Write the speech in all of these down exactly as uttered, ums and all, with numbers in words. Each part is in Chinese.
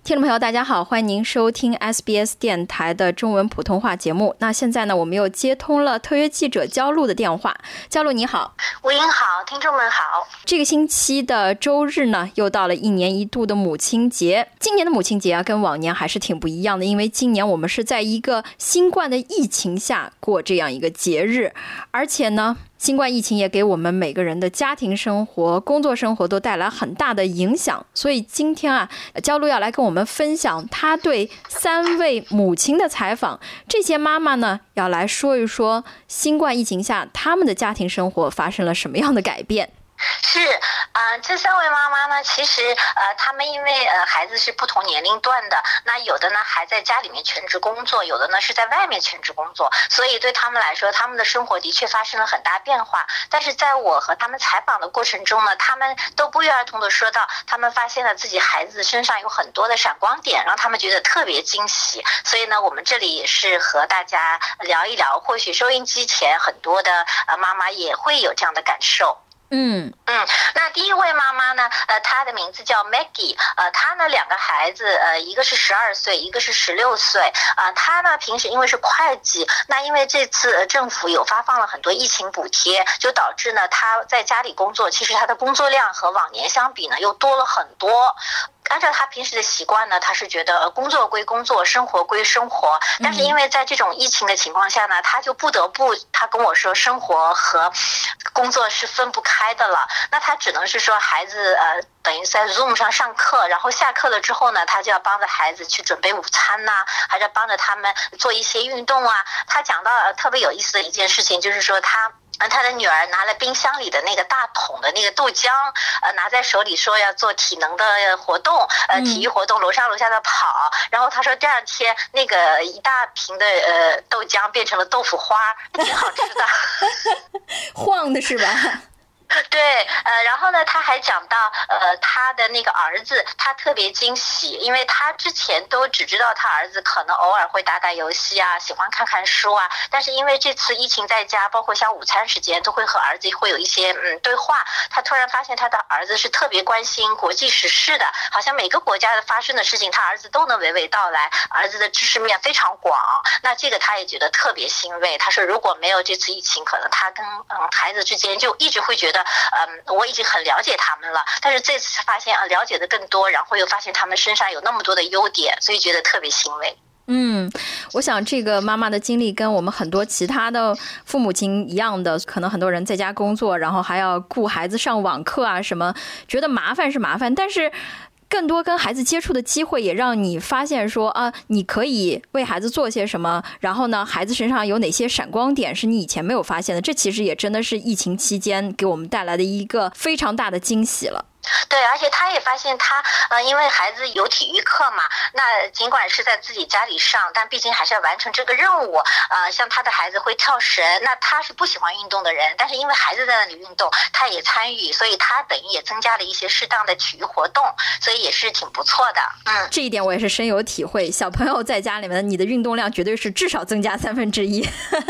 听众朋友大家好，欢迎您收听 S B S 电台的中文普通话节目。那现在呢，我们又接通了特约记者焦露的电话。焦露你好。 吴英好，听众们好。 这个星期的周日呢，又到了一年一度的母亲节。今年的母亲节啊，跟往年还是挺不一样的，因为今年我们是在一个新冠的疫情下过这样一个节日，而且呢新冠疫情也给我们每个人的家庭生活、工作生活都带来很大的影响，所以今天啊，焦露要来跟我们分享她对三位母亲的采访。这些妈妈呢，要来说一说新冠疫情下她们的家庭生活发生了什么样的改变。 是啊、呃，这三位妈妈呢，其实呃，她们因为呃孩子是不同年龄段的，那有的呢还在家里面全职工作，有的呢是在外面全职工作，所以对他们来说，他们的生活的确发生了很大变化。但是在我和他们采访的过程中呢，他们都不约而同的说到，他们发现了自己孩子身上有很多的闪光点，让他们觉得特别惊喜。所以呢，我们这里也是和大家聊一聊，或许收音机前很多的呃妈妈也会有这样的感受。 嗯嗯，那第一位妈妈呢，呃，她的名字叫 Maggie， 呃，她呢两个孩子，呃，一个是十二岁，一个是十六岁，啊、呃，她呢平时因为是会计，那因为这次政府有发放了很多疫情补贴，就导致呢她在家里工作，其实她的工作量和往年相比呢又多了很多。按照他平时的习惯呢，他是觉得工作归工作，生活归生活，但是因为在这种疫情的情况下呢，他就不得不，他跟我说生活和工作是分不开的了。那他只能是说孩子呃等于在 Zoom 上上课，然后下课了之后呢，他就要帮着孩子去准备午餐呐、啊，还是帮着他们做一些运动啊。他讲到、呃、特别有意思的一件事情，就是说他他的女儿拿了冰箱里的那个大桶的那个豆浆，呃，拿在手里说要做体能的活动，呃，体育活动，楼上楼下的跑。然后他说第二天那个一大瓶的呃豆浆变成了豆腐花，挺好吃的， 晃的是吧？ 对，呃，然后呢，他还讲到，呃，他的那个儿子，他特别惊喜，因为他之前都只知道他儿子可能偶尔会打打游戏啊，喜欢看看书啊，但是因为这次疫情在家，包括像午餐时间，都会和儿子会有一些嗯对话。他突然发现他的儿子是特别关心国际时事的，好像每个国家的发生的事情，他儿子都能娓娓道来，儿子的知识面非常广。那这个他也觉得特别欣慰。他说，如果没有这次疫情，可能他跟嗯孩子之间就一直会觉得。嗯，我已经很了解他们了，但是这次发现啊，了解的更多，然后又发现他们身上有那么多的优点，所以觉得特别欣慰。 嗯，我想这个妈妈的经历跟我们很多其他的父母亲一样的，可能很多人在家工作，然后还要顾孩子上网课啊什么，觉得麻烦是麻烦，但是更多跟孩子接触的机会也让你发现说啊，你可以为孩子做些什么，然后呢，孩子身上有哪些闪光点是你以前没有发现的，这其实也真的是疫情期间给我们带来的一个非常大的惊喜了。 对，而且他也发现他，呃，因为孩子有体育课嘛，那尽管是在自己家里上，但毕竟还是要完成这个任务。呃，像他的孩子会跳绳，那他是不喜欢运动的人，但是因为孩子在那里运动，他也参与，所以他等于也增加了一些适当的体育活动，所以也是挺不错的。嗯， 这一点我也是深有体会。小朋友在家里面，你的运动量绝对是至少增加三分之一。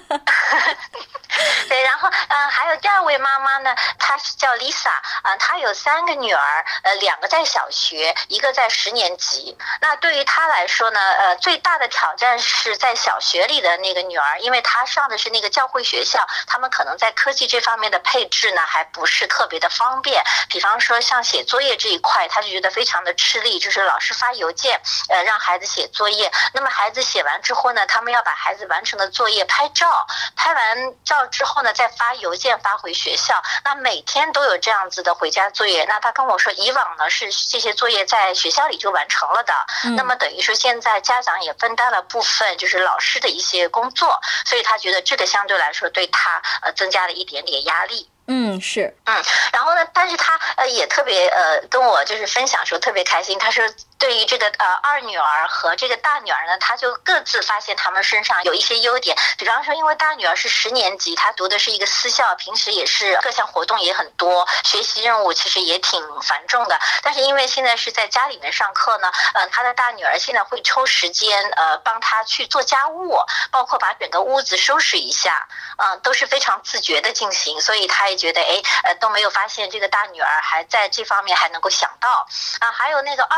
对，然后嗯、呃，还有第二位妈妈呢，她是叫 Lisa， 啊、呃，她有三个女儿，呃，两个在小学，一个在十年级。那对于她来说呢，呃，最大的挑战是在小学里的那个女儿，因为她上的是那个教会学校，他们可能在科技这方面的配置呢，还不是特别的方便。比方说像写作业这一块，她就觉得非常的吃力，就是老师发邮件，呃，让孩子写作业。那么孩子写完之后呢，他们要把孩子完成的作业拍照，拍完照之后呢，再发邮件发回学校。那每天都有这样子的回家作业。那他跟我说，以往呢是这些作业在学校里就完成了的，嗯、那么等于说现在家长也分担了部分就是老师的一些工作，所以他觉得这个相对来说对他呃增加了一点点压力。 嗯，是， 嗯，然后呢，但是他呃也特别呃跟我就是分享说特别开心，他说对于这个呃二女儿和这个大女儿呢，他就各自发现他们身上有一些优点，比方说因为大女儿是十年级，她读的是一个私校，平时也是各项活动也很多，学习任务其实也挺繁重的，但是因为现在是在家里面上课呢，呃，她的大女儿现在会抽时间呃帮她去做家务，包括把整个屋子收拾一下，嗯、呃，都是非常自觉的进行，所以她也觉得哎呃都没有发现这个大女儿还在这方面还能够想到啊。还有那个二女儿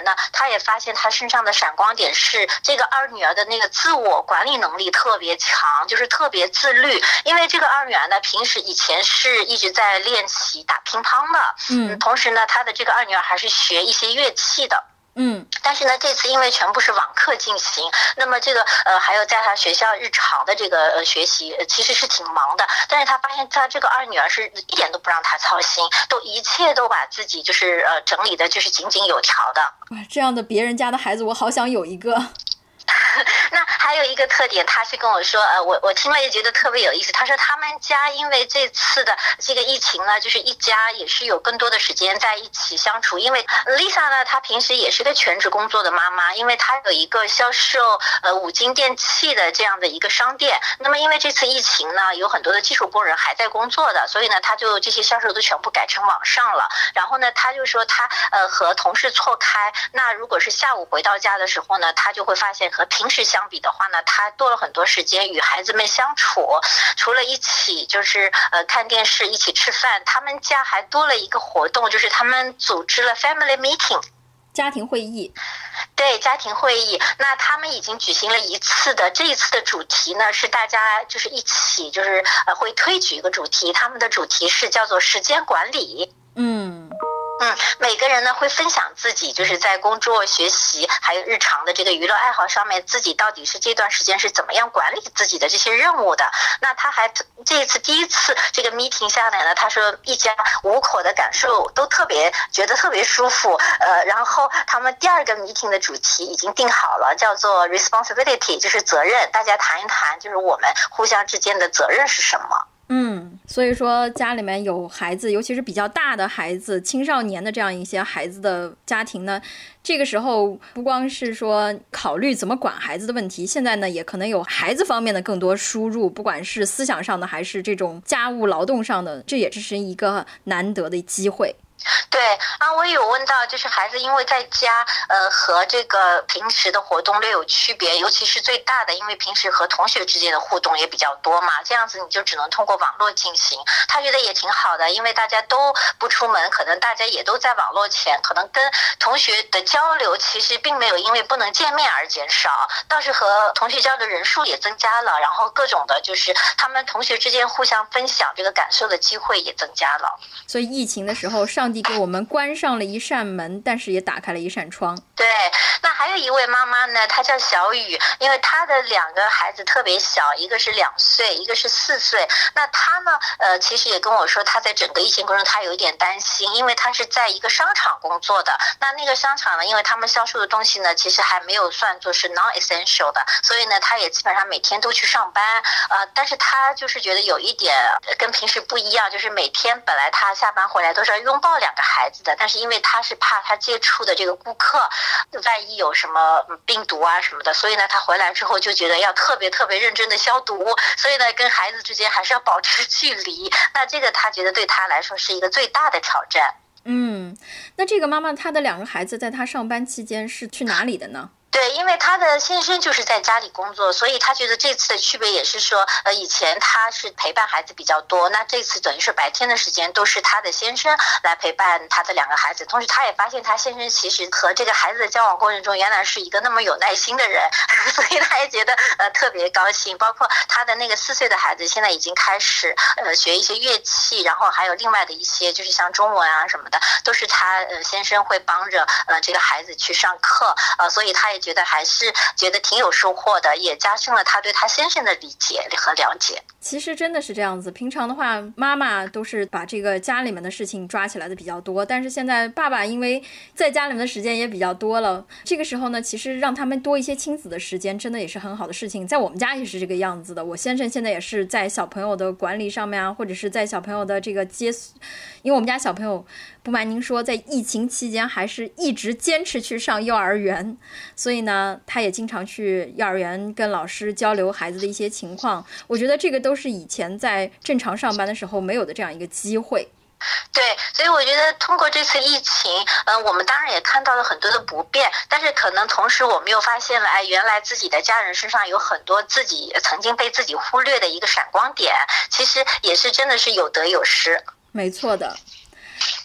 呢，他也发现他身上的闪光点是这个二女儿的那个自我管理能力特别强，就是特别自律。因为这个二女儿呢，平时以前是一直在练习打乒乓的，嗯，同时呢，她的这个二女儿还是学一些乐器的。 嗯， 但是呢，这次因为全部是网课进行，那么这个呃还有在他学校日常的这个呃学习，呃、其实是挺忙的。但是他发现他这个二女儿是一点都不让他操心，都一切都把自己就是呃整理的就是井井有条的。 哇，这样的别人家的孩子，我好想有一个。 那还有一个特点，他是跟我说，呃，我我听了也觉得特别有意思。他说他们家因为这次的这个疫情呢，就是一家也是有更多的时间在一起相处。因为 Lisa 呢，她平时也是个全职工作的妈妈，因为她有一个销售呃五金电器的这样的一个商店。那么因为这次疫情呢，有很多的技术工人还在工作的，所以呢，他就这些销售都全部改成网上了。然后呢，他就说他呃和同事错开，那如果是下午回到家的时候呢，他就会发现和平时相比的话呢，他多了很多时间与孩子们相处，除了一起就是呃看电视、一起吃饭，他们家还多了一个活动，就是他们组织了 family meeting。 家庭会议， 对，家庭会议。那他们已经举行了一次的，这一次的主题呢是大家就是一起就是呃会推举一个主题，他们的主题是叫做时间管理。 嗯。 嗯，每个人呢会分享自己就是在工作、学习还有日常的这个娱乐爱好上面，自己到底是这段时间是怎么样管理自己的这些任务的。那他还这一次第一次这个 meeting 下来呢，他说一家五口的感受都特别觉得特别舒服。呃，然后他们第二个 meeting 的主题已经定好了，叫做 responsibility， 就是责任。大家谈一谈，就是我们互相之间的责任是什么。 嗯，所以说家里面有孩子，尤其是比较大的孩子、青少年的这样一些孩子的家庭呢，这个时候不光是说考虑怎么管孩子的问题，现在呢也可能有孩子方面的更多输入，不管是思想上的还是这种家务劳动上的，这也只是一个难得的机会。 对啊，我有问到，就是孩子因为在家，呃，和这个平时的活动略有区别，尤其是最大的，因为平时和同学之间的互动也比较多嘛，这样子你就只能通过网络进行。他觉得也挺好的，因为大家都不出门，可能大家也都在网络前，可能跟同学的交流其实并没有因为不能见面而减少，倒是和同学交的人数也增加了，然后各种的就是他们同学之间互相分享这个感受的机会也增加了。 所以疫情的时候，上帝给我们关上了一扇门，但是也打开了一扇窗。 对，那还有一位妈妈呢，她叫小雨，因为她的两个孩子特别小，一个是两岁，一个是四岁。那她呢，呃，其实也跟我说，她在整个疫情过程中，她有一点担心，因为她是在一个商场工作的。那那个商场呢，因为他们销售的东西呢，其实还没有算作是 non-essential 的，所以呢，她也基本上每天都去上班。呃，但是她就是觉得有一点跟平时不一样，就是每天本来她下班回来都是要拥抱两个孩子的，但是因为她是怕她接触的这个顾客万一有什么病毒啊什么的，所以呢他回来之后就觉得要特别特别认真的消毒，所以呢跟孩子之间还是要保持距离。那这个他觉得对他来说是一个最大的挑战。 嗯，那这个妈妈她的两个孩子在她上班期间是去哪里的呢？ 对，因为他的先生就是在家里工作，所以他觉得这次的区别也是说，呃，以前他是陪伴孩子比较多，那这次等于是白天的时间都是他的先生来陪伴他的两个孩子。同时，他也发现他先生其实和这个孩子的交往过程中，原来是一个那么有耐心的人，所以他也觉得呃特别高兴。包括他的那个四岁的孩子，现在已经开始呃学一些乐器，然后还有另外的一些就是像中文啊什么的，都是他呃先生会帮着呃这个孩子去上课，呃，所以他也觉得还是觉得挺有收获的，也加深了他对他先生的理解和了解。 其实真的是这样子，平常的话妈妈都是把这个家里面的事情抓起来的比较多，但是现在爸爸因为在家里面的时间也比较多了，这个时候呢其实让他们多一些亲子的时间真的也是很好的事情。在我们家也是这个样子的，我先生现在也是在小朋友的管理上面啊，或者是在小朋友的这个接，因为我们家小朋友不瞒您说，在疫情期间还是一直坚持去上幼儿园，所以呢他也经常去幼儿园跟老师交流孩子的一些情况。我觉得这个都是以前在正常上班的时候没有的这样一个机会。 对，所以我觉得通过这次疫情，嗯、呃，我们当然也看到了很多的不便，但是可能同时我们又发现了，哎，原来自己的家人身上有很多自己曾经被自己忽略的一个闪光点，其实也是真的是有得有失。 没错的。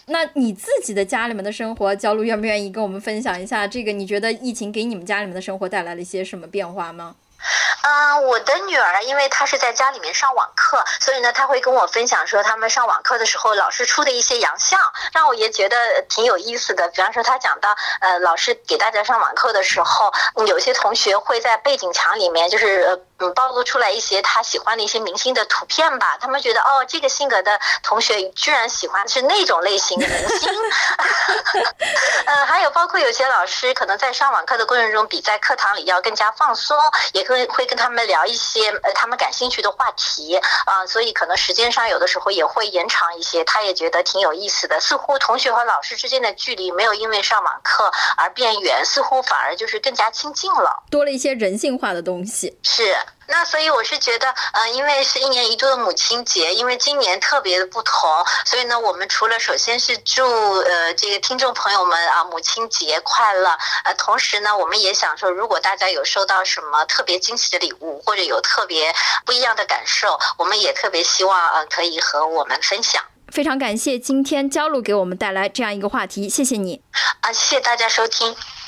那你自己的家里面的生活，焦露愿不愿意跟我们分享一下？这个你觉得疫情给你们家里面的生活带来了一些什么变化吗？ 嗯、呃，我的女儿因为她是在家里面上网课，所以呢，她会跟我分享说他们上网课的时候老师出的一些洋相，让我也觉得挺有意思的。比方说，她讲到呃，老师给大家上网课的时候，有些同学会在背景墙里面就是嗯暴露出来一些他喜欢的一些明星的图片吧，他们觉得哦，这个性格的同学居然喜欢是那种类型的明星。呃，还有包括有些老师可能在上网课的过程中，比在课堂里要更加放松，也会会跟他们聊一些呃他们感兴趣的话题啊、呃，所以可能时间上有的时候也会延长一些，他也觉得挺有意思的。似乎同学和老师之间的距离没有因为上网课而变远，似乎反而就是更加亲近了， 多了一些人性化的东西。 是。那所以我是觉得，呃，因为是一年一度的母亲节，因为今年特别的不同，所以呢，我们除了首先是祝呃这个听众朋友们啊母亲节快乐，呃，同时呢，我们也想说，如果大家有收到什么特别惊喜的礼物，或者有特别不一样的感受，我们也特别希望呃可以和我们分享。 非常感谢今天焦露给我们带来这样一个话题，谢谢你。 啊，谢谢大家收听。